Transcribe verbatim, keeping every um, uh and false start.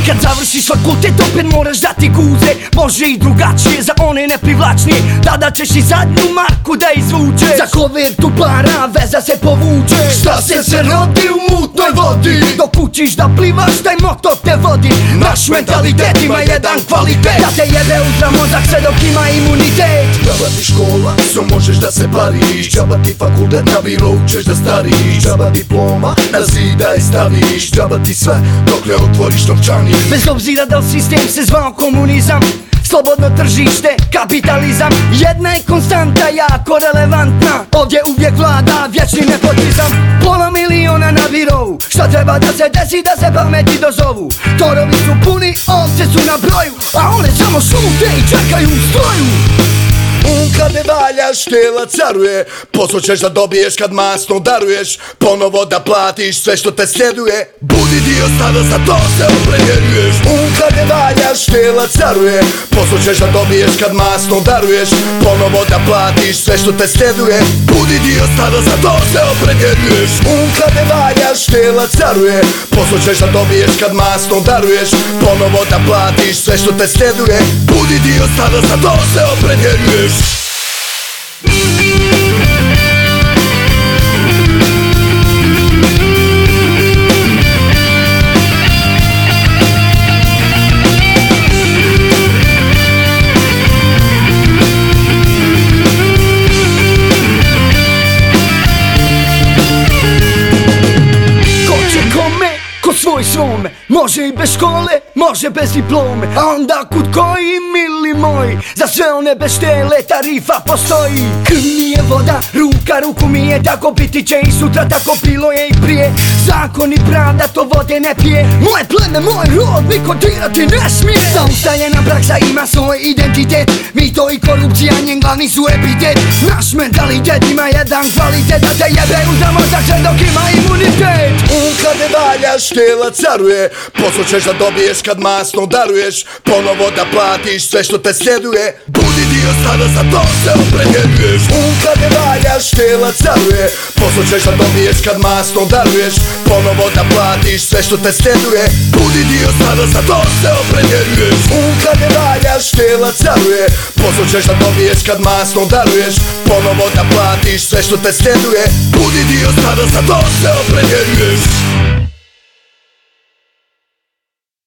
I kad završiš fakultet opet moraš dati guze. Može i drugačije za one neprivlačnije. Tada ćeš i zadnju marku da izvučeš. Za kovertu para veza se povuče. Šta se se rodi u mutnoj vodi? Dok učiš da plivaš taj motor te vodi. Naš mentalitet ima jedan kvalitet, da te jebe ultra mozak sve dok ima imunitet. Džaba ti škola, so možeš da se bariš. Džaba ti fakultet, na biro ćeš da stariš. Džaba diploma, na zid da je staviš. Džaba ti sve dok ne otvoriš novčanik. Bez obzira da li sistem se zvao komunizam, slobodno tržište, kapitalizam, jedna je konstanta jako relevantna. Ovdje uvijek vlada vječni nepotizam. Pola miliona na birovu, šta treba da se desi da se pameti dozovu? Torovi su puni, ovce su na broju, a one samo šute i čekaju u stroju. Um kad ne valjaš, tela caruje. Posao ćeš da dobiješ kad masno daruješ. Ponovo da platiš sve što te sljeduje. Budi dio stada, za to se opredjeljuješ. Um kad ne valjaš, tela caruje. Posao ćeš da dobiješ kad masno daruješ. Ponovo da platiš sve što te sljeduje. Budi dio stada, za to se opredjeljuješ. Um kad ne valjaš, tela caruje. Posao ćeš da dobiješ kad masno daruješ. Ponovo da platiš sve što te sljeduje. Budi dio stada, za to se opredjeljuješ. Svoj svome, može i bez škole, može bez diplome. A onda kud koji, mili moji, za sve one bez štele tarifa postoji. Krv nije voda, ruka ruku mije, tako biti će i sutra, tako bilo je i prije. Zakon i pravda to vode ne pije. Moje pleme, moj rod, niko dirati ne smije. Zaustavljena praksa ima svoj identitet. Mito i korupcija, njen glavni su epitet. Naš mentalitet ima jedan kvalitet, da te jebe ultra mozak sve dok ima imunitet. Um kad ne valjaš, tela caruje. Posao ćeš da dobiješ kad masno daruješ. Ponovo da platiš sve što te sljeduje. Budi dio stada, za to se opredjeljuješ. Um kad ne valjaš, tela caruje. Posao ćeš da dobiješ kad masno daruješ. Ponovo da platiš sve što te sljeduje. Budi dio stada, za to se opredjeljuješ. Um kad ne valjaš, tela caruje. Posao ćeš da dobiješ kad masno daruješ. Ponovo da platiš sve što te sljeduje. Budi dio stada, za to se opredjeljuješ.